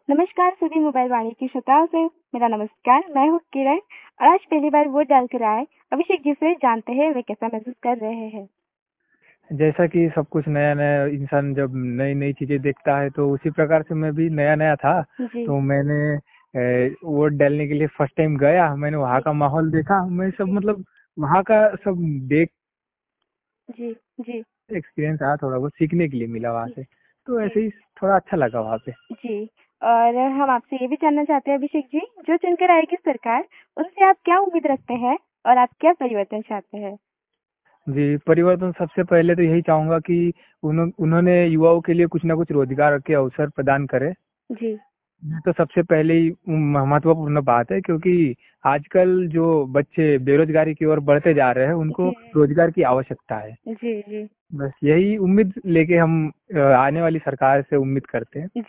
नमस्कार सभी मोबाइल वाणी की श्रोताओं से मेरा नमस्कार। मैं हूँ किरण और आज पहली बार वोट डालकर आए अभिषेक जी से जानते हैं वे कैसा महसूस कर रहे हैं। जैसा कि सब कुछ नया-नया इंसान जब नई-नई चीज़ें देखता है, तो उसी प्रकार से मैं भी नया-नया था। जी तो मैंने वोट डालने के लिए फर्स्ट टाइम गया, मैंने वहाँ जी का माहौल देखा, मैं सब जी मतलब वहाँ का सब देख जी जी एक्सपीरियंस आया, थोड़ा बहुत सीखने के लिए मिला वहाँ जी से। तो जी ऐसे ही थोड़ा अच्छा लगा वहाँ पे। जी। और हम आपसे ये भी जानना चाहते हैं अभिषेक जी, जो चुनकर आएगी सरकार उनसे आप क्या उम्मीद रखते हैं और आप क्या परिवर्तन चाहते हैं। जी, परिवर्तन सबसे पहले तो यही चाहूँगा कि उन्होंने युवाओं के लिए कुछ न कुछ रोज़गार के अवसर प्रदान करें। जी ये तो सबसे पहले ही महत्वपूर्ण बात है, क्योंकि आजकल जो बच्चे बेरोजगारी की ओर बढ़ते जा रहे हैं, उनको जी रोजगार की आवश्यकता है। जी जी बस यही उम्मीद लेके हम आने वाली सरकार से उम्मीद करते हैं। जी